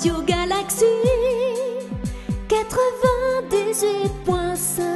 Radio Galaxy 98.5.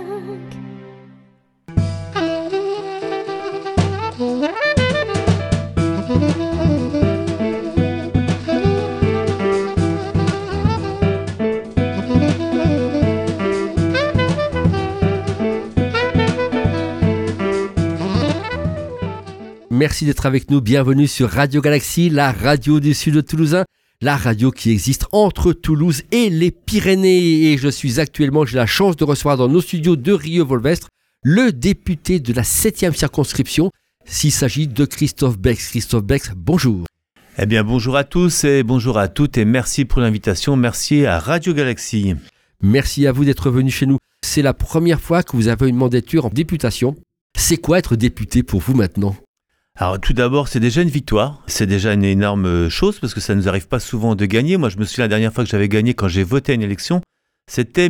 Merci d'être avec nous, bienvenue sur Radio Galaxy, la radio du sud toulousain, la radio qui existe entre Toulouse et les Pyrénées. Et je suis actuellement, j'ai la chance de recevoir dans nos studios de Rieux-Volvestre le député de la 7e circonscription, s'il s'agit de Christophe Bex. Christophe Bex, bonjour. Eh bien, bonjour à tous et bonjour à toutes et merci pour l'invitation. Merci à Radio Galaxy. Merci à vous d'être venu chez nous. C'est la première fois que vous avez une mandature en députation. C'est quoi être député pour vous maintenant ? Alors tout d'abord, c'est déjà une victoire, c'est déjà une énorme chose parce que ça ne nous arrive pas souvent de gagner. Moi je me souviens la dernière fois que j'avais gagné quand j'ai voté à une élection, c'était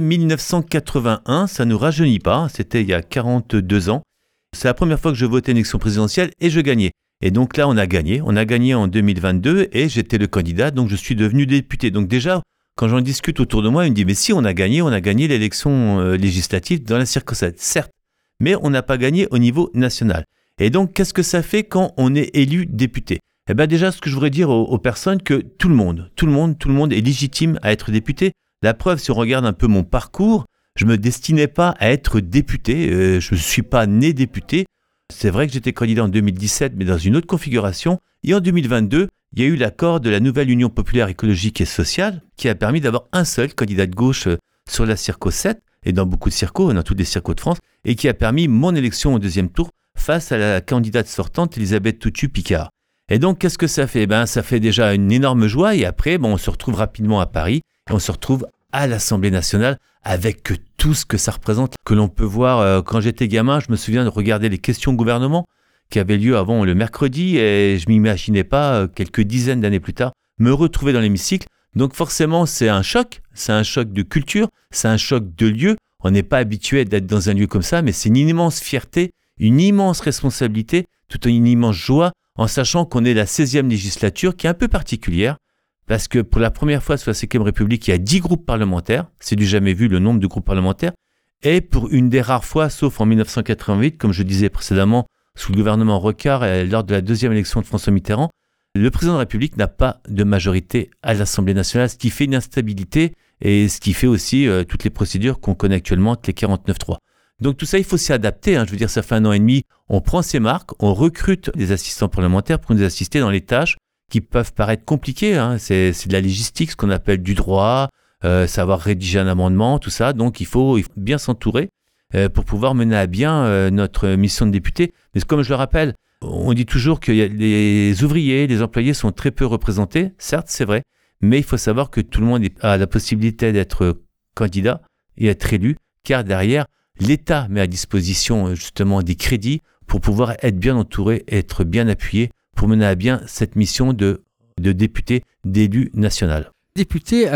1981, ça ne nous rajeunit pas, c'était il y a 42 ans. C'est la première fois que je votais à une élection présidentielle et je gagnais. Et donc là on a gagné en 2022 et j'étais le candidat, donc je suis devenu député. Donc déjà, quand j'en discute autour de moi, ils me disent mais si on a gagné l'élection législative dans la circonscription, certes, mais on n'a pas gagné au niveau national. Et donc, qu'est-ce que ça fait quand on est élu député ? Eh bien déjà, ce que je voudrais dire aux personnes, que tout le monde est légitime à être député. La preuve, si on regarde un peu mon parcours, je ne me destinais pas à être député, je ne suis pas né député. C'est vrai que j'étais candidat en 2017, mais dans une autre configuration. Et en 2022, il y a eu l'accord de la nouvelle Union populaire écologique et sociale qui a permis d'avoir un seul candidat de gauche sur la Circo 7 et dans beaucoup de circos, dans toutes les circos de France, et qui a permis mon élection au deuxième tour face à la candidate sortante Elisabeth Toutut-Picard. Et donc, qu'est-ce que ça fait ? Ça fait déjà une énorme joie et après, on se retrouve rapidement à Paris et on se retrouve à l'Assemblée nationale avec tout ce que ça représente, que l'on peut voir. Quand j'étais gamin, je me souviens de regarder les questions au gouvernement qui avaient lieu avant le mercredi et je ne m'imaginais pas, quelques dizaines d'années plus tard, me retrouver dans l'hémicycle. Donc forcément, c'est un choc de culture, c'est un choc de lieu. On n'est pas habitué d'être dans un lieu comme ça, mais c'est une immense fierté, une immense responsabilité, toute une immense joie, en sachant qu'on est la 16e législature qui est un peu particulière, parce que pour la première fois sous la 5e République, il y a 10 groupes parlementaires, c'est du jamais vu le nombre de groupes parlementaires, et pour une des rares fois, sauf en 1988, comme je disais précédemment, sous le gouvernement Rocard, lors de la deuxième élection de François Mitterrand, le président de la République n'a pas de majorité à l'Assemblée nationale, ce qui fait une instabilité, et ce qui fait aussi toutes les procédures qu'on connaît actuellement avec les 49.3. Donc tout ça, il faut s'y adapter. Je veux dire, ça fait 1 an et demi, on prend ses marques, on recrute des assistants parlementaires pour nous assister dans les tâches qui peuvent paraître compliquées. C'est de la légistique, ce qu'on appelle du droit, savoir rédiger un amendement, tout ça. Donc il faut bien s'entourer pour pouvoir mener à bien notre mission de député. Mais comme je le rappelle, on dit toujours que les ouvriers, les employés sont très peu représentés. Certes, c'est vrai, mais il faut savoir que tout le monde a la possibilité d'être candidat et être élu, car derrière, l'État met à disposition justement des crédits pour pouvoir être bien entouré, être bien appuyé pour mener à bien cette mission de député, d'élu national. Député,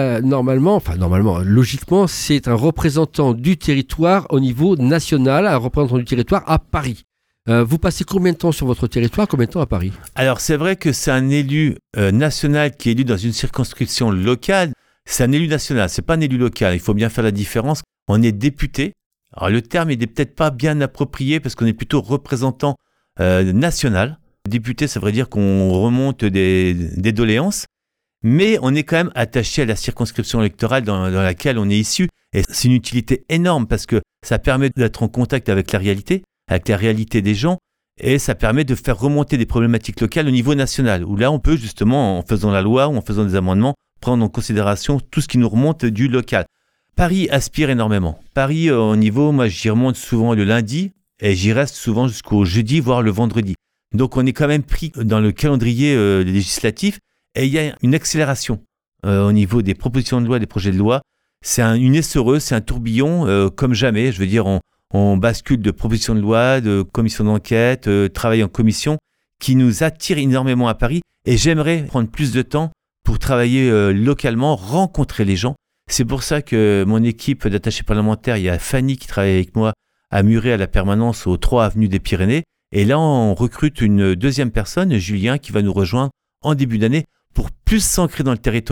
logiquement, c'est un représentant du territoire au niveau national, un représentant du territoire à Paris. Vous passez combien de temps sur votre territoire, combien de temps à Paris ? Alors c'est vrai que c'est un élu national qui est élu dans une circonscription locale. C'est un élu national, c'est pas un élu local. Il faut bien faire la différence. On est député. Alors le terme n'est peut-être pas bien approprié parce qu'on est plutôt représentant national. Député, ça veut dire qu'on remonte des doléances, mais on est quand même attaché à la circonscription électorale dans laquelle on est issu. Et c'est une utilité énorme parce que ça permet d'être en contact avec la réalité des gens, et ça permet de faire remonter des problématiques locales au niveau national, où là on peut justement, en faisant la loi ou en faisant des amendements, prendre en considération tout ce qui nous remonte du local. Paris aspire énormément. Paris, au niveau, moi j'y remonte souvent le lundi et j'y reste souvent jusqu'au jeudi, voire le vendredi. Donc on est quand même pris dans le calendrier législatif et il y a une accélération au niveau des propositions de loi, des projets de loi. C'est une essoreuse, c'est un tourbillon comme jamais. Je veux dire, on bascule de propositions de loi, de commissions d'enquête, travail en commission qui nous attire énormément à Paris et j'aimerais prendre plus de temps pour travailler localement, rencontrer les gens. C'est pour ça que mon équipe d'attachés parlementaires, il y a Fanny qui travaille avec moi à Muret à la permanence aux 3 avenues des Pyrénées. Et là, on recrute une deuxième personne, Julien, qui va nous rejoindre en début d'année pour plus s'ancrer dans le territoire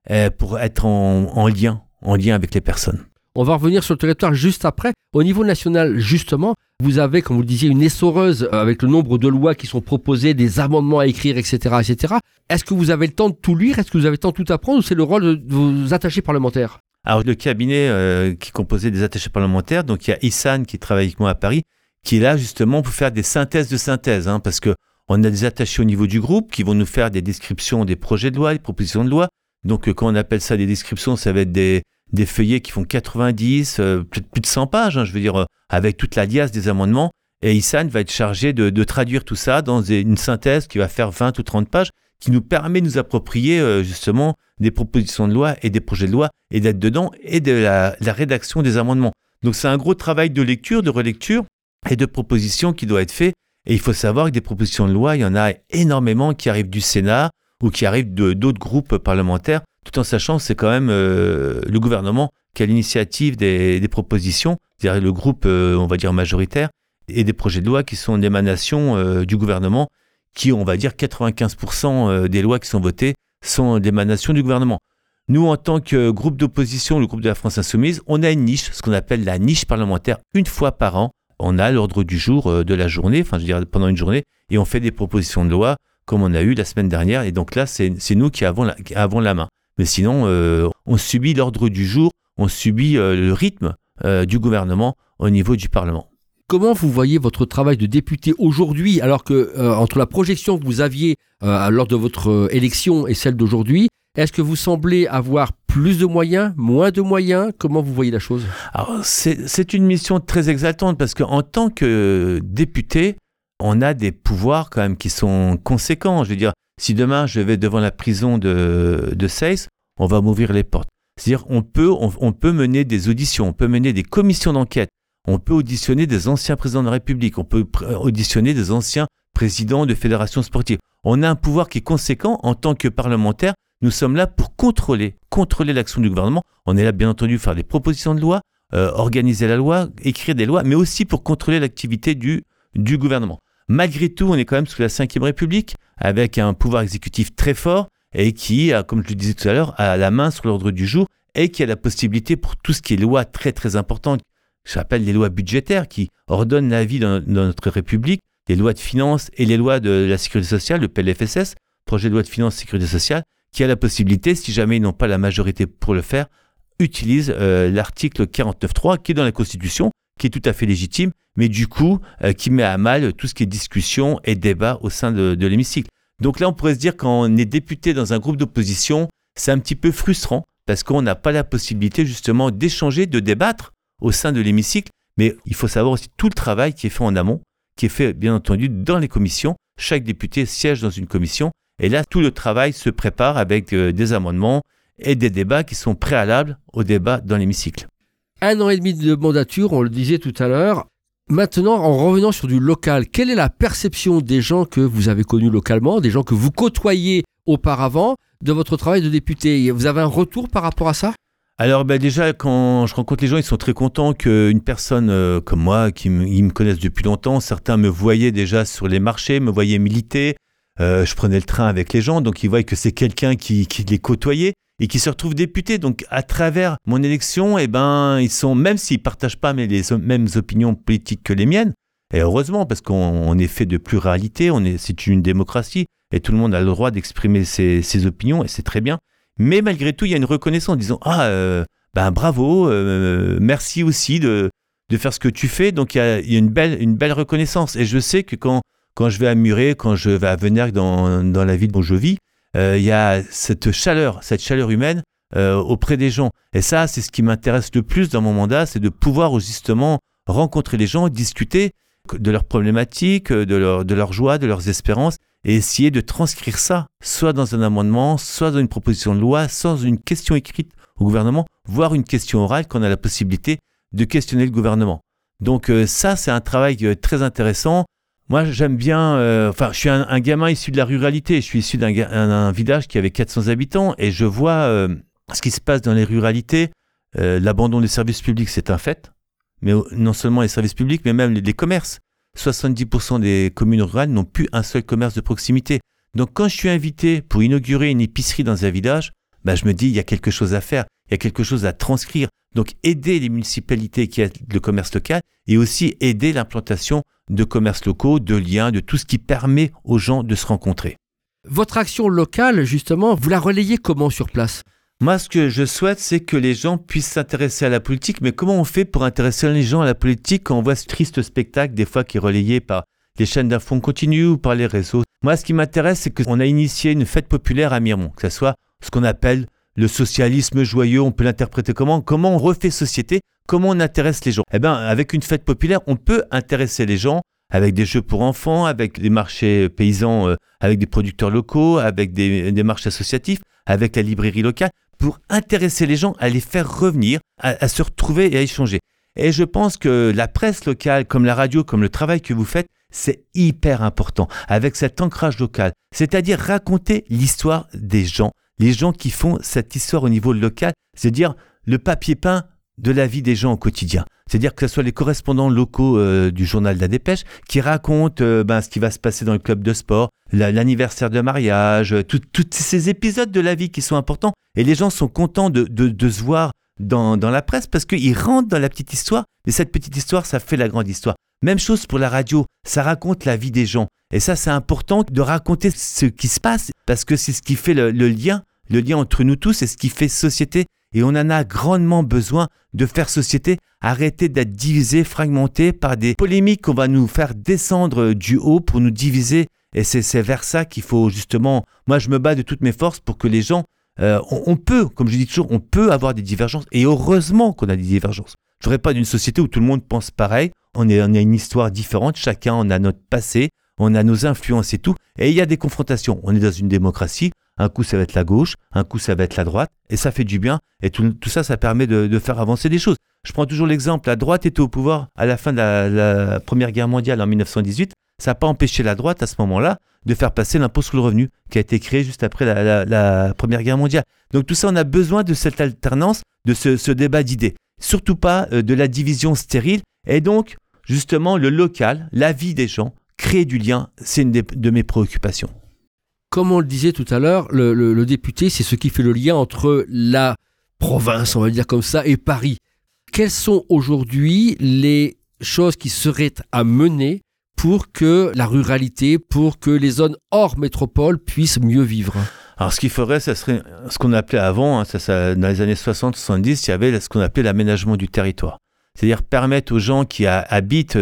pour être en lien avec les personnes. On va revenir sur le territoire juste après. Au niveau national, justement, vous avez, comme vous le disiez, une essoreuse avec le nombre de lois qui sont proposées, des amendements à écrire, etc., etc. Est-ce que vous avez le temps de tout lire? Est-ce que vous avez le temps de tout apprendre ou c'est le rôle de vos attachés parlementaires? Alors, le cabinet qui est composé des attachés parlementaires, donc il y a Issan qui travaille avec moi à Paris, qui est là justement pour faire des synthèses de synthèse, parce que on a des attachés au niveau du groupe qui vont nous faire des descriptions des projets de loi, des propositions de loi. Donc, quand on appelle ça des descriptions, ça va être des feuillets qui font 90, peut-être plus de 100 pages, je veux dire, avec toute la liasse des amendements. Et Issan va être chargé de traduire tout ça dans une synthèse qui va faire 20 ou 30 pages, qui nous permet de nous approprier justement des propositions de loi et des projets de loi, et d'être dedans, et de la rédaction des amendements. Donc c'est un gros travail de lecture, de relecture, et de propositions qui doit être fait. Et il faut savoir que des propositions de loi, il y en a énormément qui arrivent du Sénat, ou qui arrivent d'autres groupes parlementaires, tout en sachant que c'est quand même le gouvernement qui a l'initiative des propositions, c'est-à-dire le groupe, on va dire, majoritaire, et des projets de loi qui sont d'émanation du gouvernement, qui, on va dire, 95% des lois qui sont votées sont d'émanation du gouvernement. Nous, en tant que groupe d'opposition, le groupe de la France Insoumise, on a une niche, ce qu'on appelle la niche parlementaire, une fois par an. On a l'ordre du jour de la journée, enfin, je veux dire, pendant une journée, et on fait des propositions de loi, comme on a eu la semaine dernière, et donc là, c'est nous qui avons la main. Mais sinon, on subit l'ordre du jour, on subit le rythme du gouvernement au niveau du Parlement. Comment vous voyez votre travail de député aujourd'hui, alors que entre la projection que vous aviez lors de votre élection et celle d'aujourd'hui, est-ce que vous semblez avoir plus de moyens, moins de moyens? Comment vous voyez la chose? Alors, c'est une mission très exaltante parce qu'en tant que député, on a des pouvoirs quand même qui sont conséquents. Je veux dire, si demain je vais devant la prison de Seyss, on va m'ouvrir les portes. C'est-à-dire on peut mener des auditions, on peut mener des commissions d'enquête, on peut auditionner des anciens présidents de la République, on peut auditionner des anciens présidents de fédérations sportives. On a un pouvoir qui est conséquent en tant que parlementaire. Nous sommes là pour contrôler l'action du gouvernement. On est là, bien entendu, faire des propositions de loi, organiser la loi, écrire des lois, mais aussi pour contrôler l'activité du gouvernement. Malgré tout, on est quand même sous la Ve République, avec un pouvoir exécutif très fort et qui, comme je le disais tout à l'heure, a la main sur l'ordre du jour et qui a la possibilité pour tout ce qui est loi très très importante, j'appelle les lois budgétaires, qui ordonnent la vie dans notre République, les lois de finances et les lois de la sécurité sociale, le PLFSS, projet de loi de finances et sécurité sociale, qui a la possibilité, si jamais ils n'ont pas la majorité pour le faire, utilise l'article 49.3 qui est dans la Constitution, qui est tout à fait légitime, mais du coup, qui met à mal tout ce qui est discussion et débat au sein de l'hémicycle. Donc là, on pourrait se dire, quand on est député dans un groupe d'opposition, c'est un petit peu frustrant, parce qu'on n'a pas la possibilité justement d'échanger, de débattre au sein de l'hémicycle, mais il faut savoir aussi tout le travail qui est fait en amont, qui est fait bien entendu dans les commissions. Chaque député siège dans une commission, et là, tout le travail se prépare avec des amendements et des débats qui sont préalables au débat dans l'hémicycle. 1 an et demi de mandature, on le disait tout à l'heure. Maintenant, en revenant sur du local, quelle est la perception des gens que vous avez connus localement, des gens que vous côtoyez auparavant, de votre travail de député? Vous avez un retour par rapport à ça? Alors déjà, quand je rencontre les gens, ils sont très contents qu'une personne comme moi, ils me connaissent depuis longtemps, certains me voyaient déjà sur les marchés, me voyaient militer, je prenais le train avec les gens, donc ils voient que c'est quelqu'un qui les côtoyait et qui se retrouve député. Donc à travers mon élection, ils sont, même s'ils ne partagent pas les mêmes opinions politiques que les miennes, et heureusement, parce qu'on est fait de pluralité, c'est une démocratie, et tout le monde a le droit d'exprimer ses opinions, et c'est très bien. Mais malgré tout, il y a une reconnaissance en disant bravo, merci aussi de faire ce que tu fais. Donc il y a une belle reconnaissance. Et je sais que quand je vais à Muret, quand je vais à Venac dans la ville dont je vis, il y a cette chaleur humaine auprès des gens. Et ça, c'est ce qui m'intéresse le plus dans mon mandat, c'est de pouvoir justement rencontrer les gens, discuter de leurs problématiques, de leurs joies, de leurs espérances, et essayer de transcrire ça, soit dans un amendement, soit dans une proposition de loi, soit dans une question écrite au gouvernement, voire une question orale qu'on a la possibilité de questionner le gouvernement. Donc ça, c'est un travail très intéressant. Moi, j'aime bien... je suis un gamin issu de la ruralité. Je suis issu d'un village qui avait 400 habitants et je vois ce qui se passe dans les ruralités. L'abandon des services publics, c'est un fait. Mais non seulement les services publics, mais même les commerces. 70% des communes rurales n'ont plus un seul commerce de proximité. Donc quand je suis invité pour inaugurer une épicerie dans un village, je me dis, il y a quelque chose à faire, il y a quelque chose à transcrire. Donc, aider les municipalités qui aident le commerce local et aussi aider l'implantation de commerces locaux, de liens, de tout ce qui permet aux gens de se rencontrer. Votre action locale, justement, vous la relayez comment sur place ? Moi, ce que je souhaite, c'est que les gens puissent s'intéresser à la politique. Mais comment on fait pour intéresser les gens à la politique quand on voit ce triste spectacle, des fois qui est relayé par les chaînes d'infos en continu ou par les réseaux ? Moi, ce qui m'intéresse, c'est qu'on a initié une fête populaire à Miremont, que ce soit ce qu'on appelle le socialisme joyeux, on peut l'interpréter comment on refait société, comment on intéresse les gens. Eh bien, avec une fête populaire, on peut intéresser les gens avec des jeux pour enfants, avec des marchés paysans, avec des producteurs locaux, avec des marchés associatifs, avec la librairie locale, pour intéresser les gens à les faire revenir, à se retrouver et à échanger. Et je pense que la presse locale, comme la radio, comme le travail que vous faites, c'est hyper important, avec cet ancrage local, c'est-à-dire raconter l'histoire des gens, les gens qui font cette histoire au niveau local, c'est-à-dire le papier peint de la vie des gens au quotidien. C'est-à-dire que ce soit les correspondants locaux du journal de la Dépêche qui racontent ce qui va se passer dans le club de sport, l'anniversaire de mariage, tous ces épisodes de la vie qui sont importants. Et les gens sont contents de se voir dans la presse parce qu'ils rentrent dans la petite histoire. Et cette petite histoire, ça fait la grande histoire. Même chose pour la radio, ça raconte la vie des gens. Et ça, c'est important de raconter ce qui se passe parce que c'est ce qui fait le lien entre nous tous, c'est ce qui fait société. Et on en a grandement besoin de faire société, arrêter d'être divisé, fragmenté par des polémiques qu'on va nous faire descendre du haut pour nous diviser. Et c'est vers ça qu'il faut justement... Moi, je me bats de toutes mes forces pour que les gens... on peut, comme je dis toujours, on peut avoir des divergences. Et heureusement qu'on a des divergences. Je ne voudrais pas d'une société où tout le monde pense pareil. On a une histoire différente. Chacun, on a notre passé. On a nos influences et tout. Et il y a des confrontations. On est dans une démocratie. Un coup, ça va être la gauche. Un coup, ça va être la droite. Et ça fait du bien. Et tout ça, ça permet de faire avancer les choses. Je prends toujours l'exemple. La droite était au pouvoir à la fin de la Première Guerre mondiale en 1918. Ça n'a pas empêché la droite, à ce moment-là, de faire passer l'impôt sur le revenu, qui a été créé juste après la Première Guerre mondiale. Donc tout ça, on a besoin de cette alternance, de ce débat d'idées. Surtout pas de la division stérile. Et donc, justement, le local, la vie des gens, créer du lien, c'est une de mes préoccupations. Comme on le disait tout à l'heure, le député, c'est ce qui fait le lien entre la province, on va dire comme ça, et Paris. Quelles sont aujourd'hui les choses qui seraient à mener pour que la ruralité, pour que les zones hors métropole puissent mieux vivre ? Alors, ce qu'il faudrait, ça serait ce qu'on appelait avant, dans les années 60-70, il y avait ce qu'on appelait l'aménagement du territoire. C'est-à-dire permettre aux gens qui habitent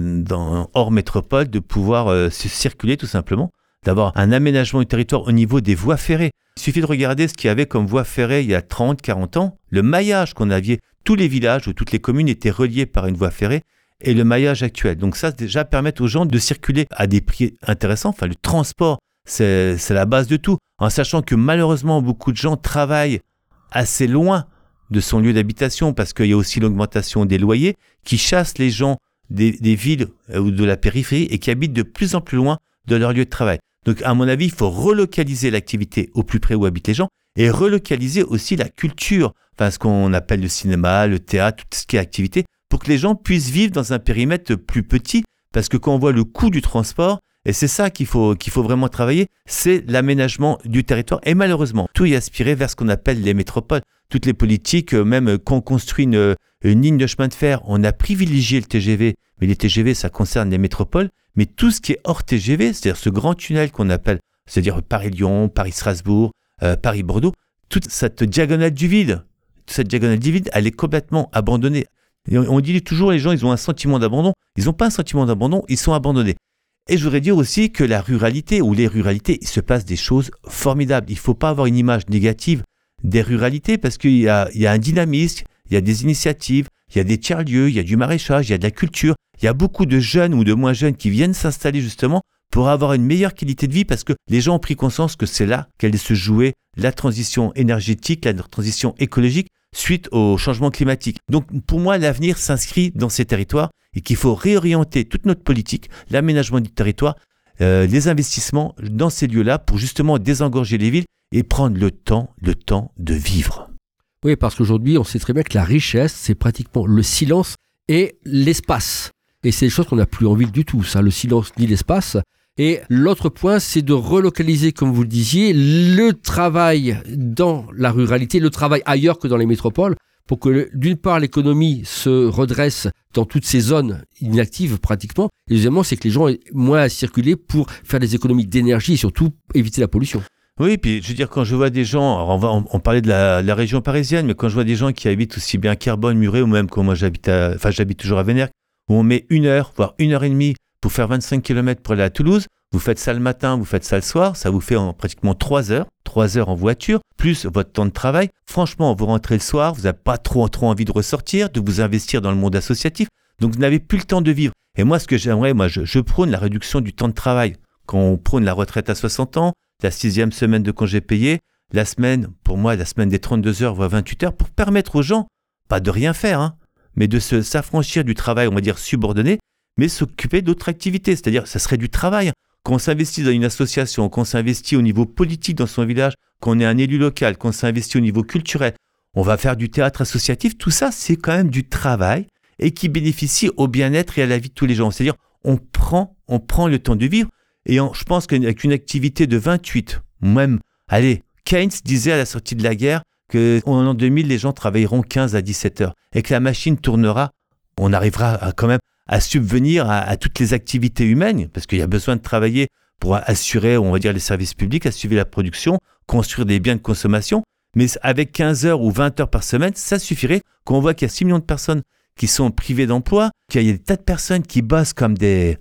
hors métropole de pouvoir se circuler tout simplement, d'avoir un aménagement du territoire au niveau des voies ferrées. Il suffit de regarder ce qu'il y avait comme voie ferrée il y a 30, 40 ans, le maillage qu'on avait, tous les villages ou toutes les communes étaient reliés par une voie ferrée, et le maillage actuel. Donc ça, déjà, permettre aux gens de circuler à des prix intéressants. Enfin, le transport, c'est la base de tout. En sachant que malheureusement, beaucoup de gens travaillent assez loin de son lieu d'habitation parce qu'il y a aussi l'augmentation des loyers qui chassent les gens des villes ou de la périphérie et qui habitent de plus en plus loin de leur lieu de travail. Donc, à mon avis, il faut relocaliser l'activité au plus près où habitent les gens et relocaliser aussi la culture, enfin, ce qu'on appelle le cinéma, le théâtre, tout ce qui est activité, pour que les gens puissent vivre dans un périmètre plus petit, parce que quand on voit le coût du transport, et c'est ça qu'il faut vraiment travailler, c'est l'aménagement du territoire. Et malheureusement, tout est aspiré vers ce qu'on appelle les métropoles. Toutes les politiques, même quand on construit une ligne de chemin de fer, on a privilégié le TGV, mais les TGV, ça concerne les métropoles. Mais tout ce qui est hors TGV, c'est-à-dire ce grand tunnel qu'on appelle, c'est-à-dire Paris-Lyon, Paris-Strasbourg, Paris-Bordeaux, toute cette diagonale du vide, elle est complètement abandonnée. Et on dit toujours, les gens, ils ont un sentiment d'abandon. Ils n'ont pas un sentiment d'abandon, ils sont abandonnés. Et je voudrais dire aussi que la ruralité, ou les ruralités, il se passe des choses formidables. Il ne faut pas avoir une image négative des ruralités parce qu'il y a un dynamisme, il y a des initiatives, il y a des tiers-lieux, il y a du maraîchage, il y a de la culture. Il y a beaucoup de jeunes ou de moins jeunes qui viennent s'installer justement pour avoir une meilleure qualité de vie parce que les gens ont pris conscience que c'est là qu'allait se jouer la transition énergétique, la transition écologique suite au changement climatique. Donc pour moi, l'avenir s'inscrit dans ces territoires et qu'il faut réorienter toute notre politique, l'aménagement du territoire, les investissements dans ces lieux-là pour justement désengorger les villes et prendre le temps de vivre. Oui, parce qu'aujourd'hui, on sait très bien que la richesse, c'est pratiquement le silence et l'espace. Et c'est des choses qu'on n'a plus envie du tout, ça, le silence ni l'espace. Et l'autre point, c'est de relocaliser, comme vous le disiez, le travail dans la ruralité, le travail ailleurs que dans les métropoles, pour que d'une part l'économie se redresse dans toutes ces zones inactives pratiquement, et deuxièmement c'est que les gens aient moins à circuler pour faire des économies d'énergie et surtout éviter la pollution. Oui, puis je veux dire, quand je vois des gens, alors on parlait de la région parisienne, mais quand je vois des gens qui habitent aussi bien Carbone, Muret, ou même comme moi j'habite toujours à Vénère, où on met 1 heure, voire 1h30 pour faire 25 km pour aller à Toulouse, vous faites ça le matin, vous faites ça le soir, ça vous fait pratiquement 3 heures en voiture, plus votre temps de travail. Franchement, vous rentrez le soir, vous n'avez pas trop envie de ressortir, de vous investir dans le monde associatif, donc vous n'avez plus le temps de vivre. Et moi, ce que j'aimerais, je prône la réduction du temps de travail. Quand on prône la retraite à 60 ans, la 6e semaine de congé payé, la semaine des 32 heures, voire 28 heures, pour permettre aux gens, pas de rien faire, mais de s'affranchir du travail, on va dire subordonné, mais s'occuper d'autres activités. C'est-à-dire, ça serait du travail. Quand on s'investit dans une association, quand on s'investit au niveau politique dans son village, quand on est un élu local, quand on s'investit au niveau culturel, on va faire du théâtre associatif, tout ça, c'est quand même du travail et qui bénéficie au bien-être et à la vie de tous les gens. C'est-à-dire, on prend le temps de vivre et je pense qu'avec une activité de 28, même, Keynes disait à la sortie de la guerre qu'en l'an 2000, les gens travailleront 15 à 17 heures et que la machine tournera, on arrivera quand même à subvenir à toutes les activités humaines, parce qu'il y a besoin de travailler pour assurer, on va dire, les services publics, assurer la production, construire des biens de consommation, mais avec 15 heures ou 20 heures par semaine, ça suffirait. Quand on voit qu'il y a 6 millions de personnes qui sont privées d'emploi, qu'il y a des tas de personnes qui bossent comme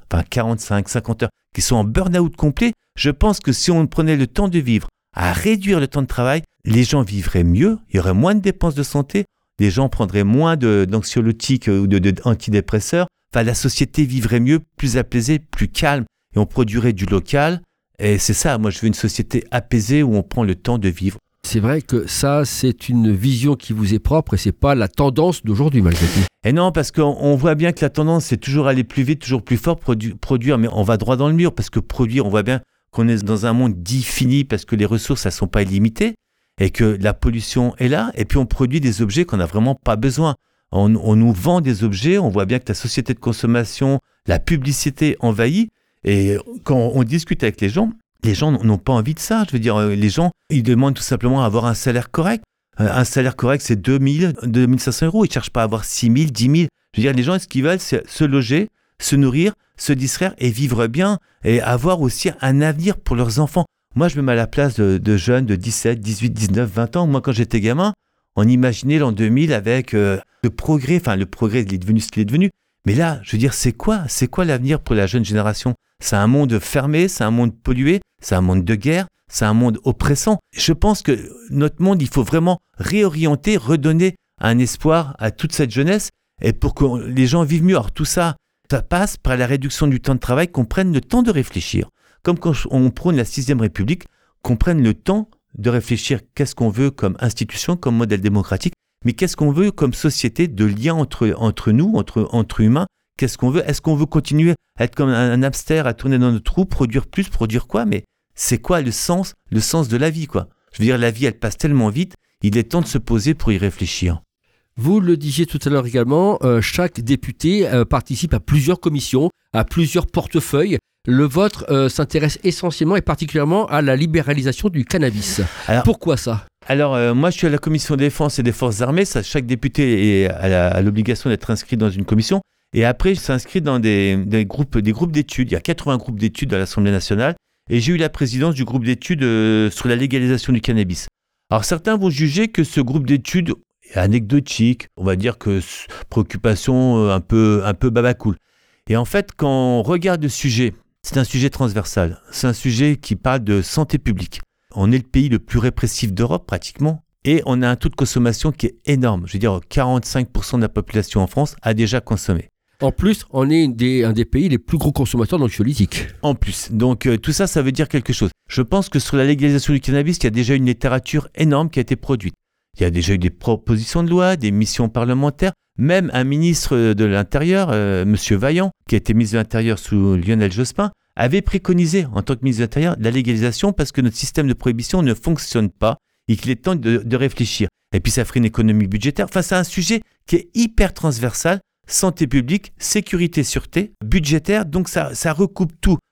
45, 50 heures, qui sont en burn-out complet, je pense que si on prenait le temps de vivre à réduire le temps de travail, les gens vivraient mieux, il y aurait moins de dépenses de santé, les gens prendraient moins d'anxiolytiques ou d'antidépresseurs, la société vivrait mieux, plus apaisée, plus calme, et on produirait du local. Et c'est ça, moi je veux une société apaisée où on prend le temps de vivre. C'est vrai que ça, c'est une vision qui vous est propre et c'est pas la tendance d'aujourd'hui malgré tout. Et non, parce qu'on voit bien que la tendance, c'est toujours aller plus vite, toujours plus fort, produire, mais on va droit dans le mur, parce que produire, on voit bien qu'on est dans un monde dit fini, parce que les ressources, elles sont pas illimitées, et que la pollution est là, et puis on produit des objets qu'on n'a vraiment pas besoin. On nous vend des objets, on voit bien que la société de consommation, la publicité envahit, et quand on discute avec les gens n'ont pas envie de ça. Je veux dire, les gens, ils demandent tout simplement à avoir un salaire correct. Un salaire correct, c'est 2 000, 2 500 euros. Ils ne cherchent pas à avoir 6 000, 10 000. Je veux dire, les gens, ce qu'ils veulent, c'est se loger, se nourrir, se distraire et vivre bien, et avoir aussi un avenir pour leurs enfants. Moi, je me mets à la place de jeunes de 17, 18, 19, 20 ans. Moi, quand j'étais gamin, on imaginait l'an 2000 avec le progrès, il est devenu ce qu'il est devenu. Mais là, je veux dire, c'est quoi l'avenir pour la jeune génération ? C'est un monde fermé, c'est un monde pollué, c'est un monde de guerre, c'est un monde oppressant. Je pense que notre monde, il faut vraiment réorienter, redonner un espoir à toute cette jeunesse et pour que les gens vivent mieux. Alors tout ça, ça passe par la réduction du temps de travail, qu'on prenne le temps de réfléchir. Comme quand on prône la 6e République, qu'on prenne le temps de réfléchir qu'est-ce qu'on veut comme institution, comme modèle démocratique, mais qu'est-ce qu'on veut comme société de lien entre nous, entre humains. Qu'est-ce qu'on veut ? Est-ce qu'on veut continuer à être comme un hamster, à tourner dans notre roue, produire plus, produire quoi ? Mais c'est quoi le sens de la vie, quoi ? Je veux dire, la vie, elle passe tellement vite, il est temps de se poser pour y réfléchir. Vous le disiez tout à l'heure également, chaque député participe à plusieurs commissions, à plusieurs portefeuilles. Le vôtre s'intéresse essentiellement et particulièrement à la libéralisation du cannabis. Alors, pourquoi ça ? Alors, moi, je suis à la commission défense et des forces armées. Ça, chaque député a l'obligation d'être inscrit dans une commission. Et après, je s'inscris dans des groupes d'études. Il y a 80 groupes d'études à l'Assemblée nationale. Et j'ai eu la présidence du groupe d'études sur la légalisation du cannabis. Alors, certains vont juger que ce groupe d'études est anecdotique. On va dire que préoccupation un peu babacool. Et en fait, quand on regarde le sujet, c'est un sujet transversal. C'est un sujet qui parle de santé publique. On est le pays le plus répressif d'Europe, pratiquement. Et on a un taux de consommation qui est énorme. Je veux dire, 45% de la population en France a déjà consommé. En plus, on est un des pays les plus gros consommateurs d'anxiolytiques. En plus. Donc, tout ça, ça veut dire quelque chose. Je pense que sur la légalisation du cannabis, il y a déjà une littérature énorme qui a été produite. Il y a déjà eu des propositions de loi, des missions parlementaires, même un ministre de l'Intérieur, M. Vaillant, qui a été ministre de l'Intérieur sous Lionel Jospin, avait préconisé, en tant que ministre de l'Intérieur, la légalisation parce que notre système de prohibition ne fonctionne pas et qu'il est temps de réfléchir. Et puis, ça ferait une économie budgétaire. Enfin, c'est un sujet qui est hyper transversal. Santé publique, sécurité, sûreté, budgétaire, donc ça recoupe tout.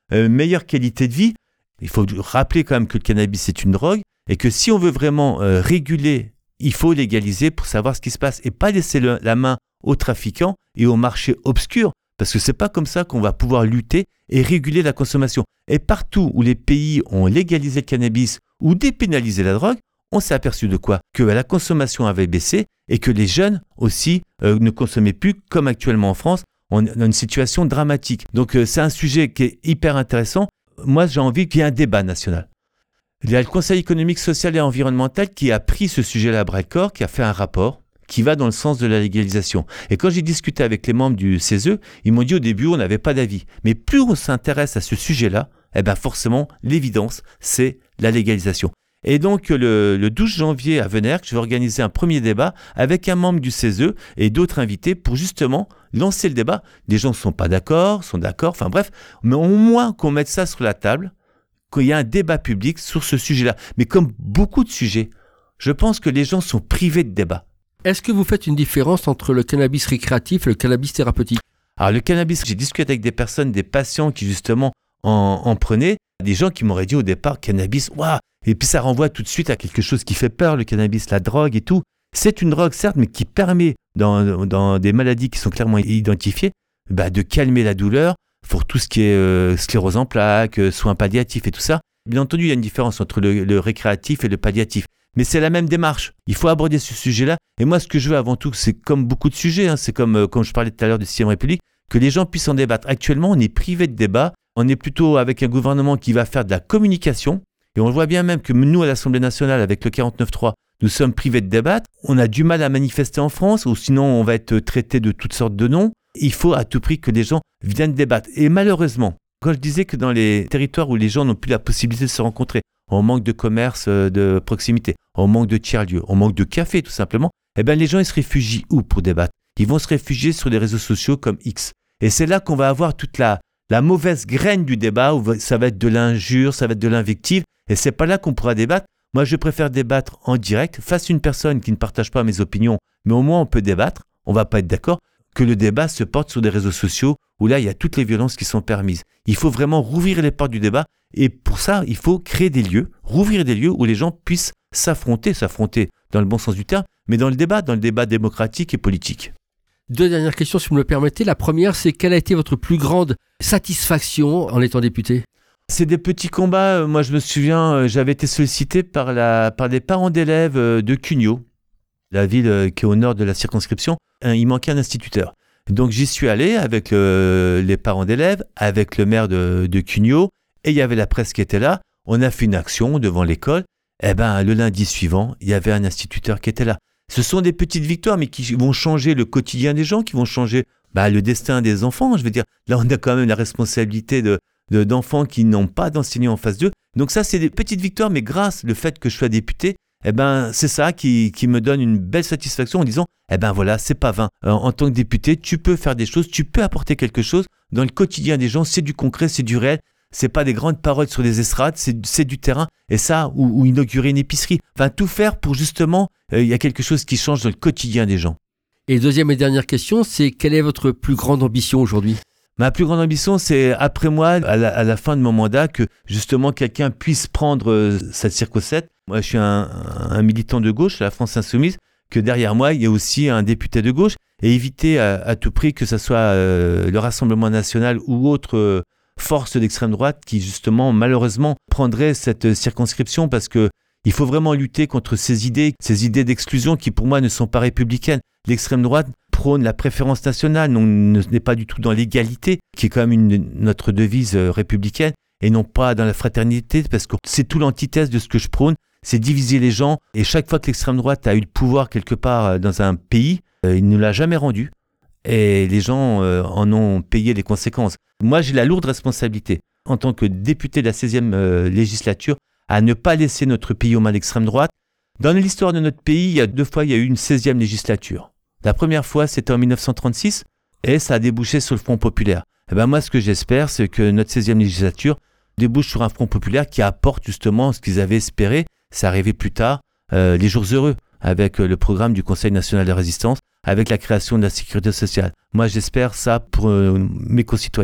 meilleure qualité de vie. Il faut rappeler quand même que le cannabis c'est une drogue et que si on veut vraiment réguler, il faut légaliser pour savoir ce qui se passe et pas laisser la main aux trafiquants et au marché obscur parce que c'est pas comme ça qu'on va pouvoir lutter et réguler la consommation. Et partout où les pays ont légalisé le cannabis ou dépénalisé la drogue, on s'est aperçu de quoi? Que la consommation avait baissé et que les jeunes aussi ne consommaient plus comme actuellement en France. On a une situation dramatique. Donc c'est un sujet qui est hyper intéressant. Moi, j'ai envie qu'il y ait un débat national. Il y a le Conseil économique, social et environnemental qui a pris ce sujet-là à bras-le-corps, qui a fait un rapport qui va dans le sens de la légalisation. Et quand j'ai discuté avec les membres du CESE, ils m'ont dit au début, on n'avait pas d'avis. Mais plus on s'intéresse à ce sujet-là, eh ben forcément, l'évidence, c'est la légalisation. Et donc, le 12 janvier à Venèrque, je vais organiser un premier débat avec un membre du CESE et d'autres invités pour justement lancer le débat. Les gens ne sont pas d'accord, sont d'accord, enfin bref, mais au moins qu'on mette ça sur la table, qu'il y ait un débat public sur ce sujet-là. Mais comme beaucoup de sujets, je pense que les gens sont privés de débat. Est-ce que vous faites une différence entre le cannabis récréatif et le cannabis thérapeutique? Alors le cannabis, j'ai discuté avec des personnes, des patients qui justement en prenaient, des gens qui m'auraient dit au départ, cannabis, waouh. Et puis ça renvoie tout de suite à quelque chose qui fait peur, le cannabis, la drogue et tout. C'est une drogue certes, mais qui permet, dans des maladies qui sont clairement identifiées, de calmer la douleur pour tout ce qui est sclérose en plaques, soins palliatifs et tout ça. Bien entendu, il y a une différence entre le récréatif et le palliatif. Mais c'est la même démarche. Il faut aborder ce sujet-là. Et moi, ce que je veux avant tout, c'est comme beaucoup de sujets, c'est comme je parlais tout à l'heure de 6e République, que les gens puissent en débattre. Actuellement, on est privé de débat. On est plutôt avec un gouvernement qui va faire de la communication. Et on voit bien même que nous, à l'Assemblée nationale, avec le 49.3, nous sommes privés de débattre. On a du mal à manifester en France, ou sinon on va être traité de toutes sortes de noms. Il faut à tout prix que les gens viennent débattre. Et malheureusement, quand je disais que dans les territoires où les gens n'ont plus la possibilité de se rencontrer, on manque de commerce de proximité, on manque de tiers-lieux, on manque de café tout simplement, les gens ils se réfugient où pour débattre? Ils vont se réfugier sur les réseaux sociaux comme X. Et c'est là qu'on va avoir toute la mauvaise graine du débat, où ça va être de l'injure, ça va être de l'invective, et c'est pas là qu'on pourra débattre. Moi, je préfère débattre en direct, face à une personne qui ne partage pas mes opinions, mais au moins on peut débattre, on va pas être d'accord, que le débat se porte sur des réseaux sociaux, où là, il y a toutes les violences qui sont permises. Il faut vraiment rouvrir les portes du débat, et pour ça, il faut créer des lieux, rouvrir des lieux où les gens puissent s'affronter dans le bon sens du terme, mais dans le débat démocratique et politique. 2 dernières questions, si vous me le permettez. La première, c'est quelle a été votre plus grande satisfaction en étant député? C'est des petits combats. Moi, je me souviens, j'avais été sollicité par des parents d'élèves de Cugnot, la ville qui est au nord de la circonscription. Il manquait un instituteur. Donc, j'y suis allé avec les parents d'élèves, avec le maire de Cugnot, et il y avait la presse qui était là. On a fait une action devant l'école. Le lundi suivant, il y avait un instituteur qui était là. Ce sont des petites victoires, mais qui vont changer le quotidien des gens, qui vont changer le destin des enfants. Je veux dire, là, on a quand même la responsabilité d'enfants qui n'ont pas d'enseignants en face d'eux. Donc ça, c'est des petites victoires, mais grâce au fait que je sois député, c'est ça qui me donne une belle satisfaction en disant, voilà, c'est pas vain. En tant que député, tu peux faire des choses, tu peux apporter quelque chose dans le quotidien des gens. C'est du concret, c'est du réel. C'est pas des grandes paroles sur les estrades, c'est du terrain. Et ça, ou inaugurer une épicerie. Enfin, tout faire pour justement, il y a quelque chose qui change dans le quotidien des gens. Et 2e et dernière question, c'est quelle est votre plus grande ambition aujourd'hui? Ma plus grande ambition, c'est après moi, à la fin de mon mandat, que justement quelqu'un puisse prendre cette circo-7. Moi, je suis un militant de gauche, la France Insoumise, que derrière moi, il y a aussi un député de gauche, et éviter à tout prix que ce soit le Rassemblement national ou autre force d'extrême droite qui justement, malheureusement, prendrait cette circonscription parce que il faut vraiment lutter contre ces idées d'exclusion qui, pour moi, ne sont pas républicaines. L'extrême droite prône la préférence nationale, n'est pas du tout dans l'égalité, qui est quand même notre devise républicaine, et non pas dans la fraternité, parce que c'est tout l'antithèse de ce que je prône, c'est diviser les gens. Et chaque fois que l'extrême droite a eu le pouvoir quelque part dans un pays, il ne l'a jamais rendu. Et les gens en ont payé les conséquences. Moi, j'ai la lourde responsabilité, en tant que député de la 16e législature, à ne pas laisser notre pays aux mains d'extrême droite. Dans l'histoire de notre pays, il y a 2 fois, il y a eu une 16e législature. La première fois, c'était en 1936, et ça a débouché sur le Front populaire. Moi, ce que j'espère, c'est que notre 16e législature débouche sur un Front populaire qui apporte justement ce qu'ils avaient espéré. C'est arrivé plus tard, les jours heureux, avec le programme du Conseil national de résistance, avec la création de la sécurité sociale. Moi, j'espère ça pour mes concitoyens,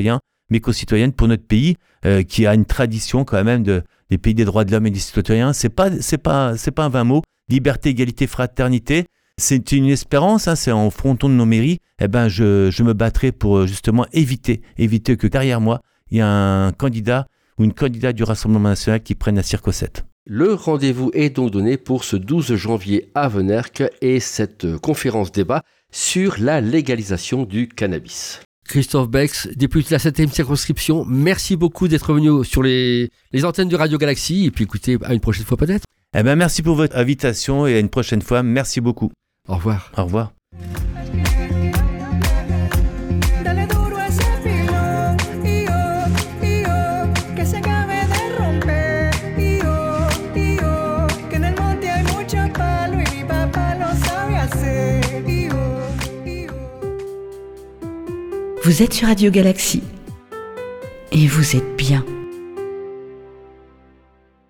mes concitoyennes, pour notre pays, qui a une tradition quand même des pays des droits de l'homme et des citoyens. C'est pas un vain mot. Liberté, égalité, fraternité. C'est une espérance, c'est en fronton de nos mairies. Je me battrai pour justement éviter que derrière moi, il y a un candidat ou une candidate du Rassemblement national qui prenne la circossette. Le rendez-vous est donc donné pour ce 12 janvier à Venerque et cette conférence débat sur la légalisation du cannabis. Christophe Bex, député de la 7e circonscription, merci beaucoup d'être venu sur les antennes de Radio Galaxie et puis écoutez, à une prochaine fois peut-être. Merci pour votre invitation et à une prochaine fois. Merci beaucoup. Au revoir. Au revoir. Vous êtes sur Radio Galaxie et vous êtes bien.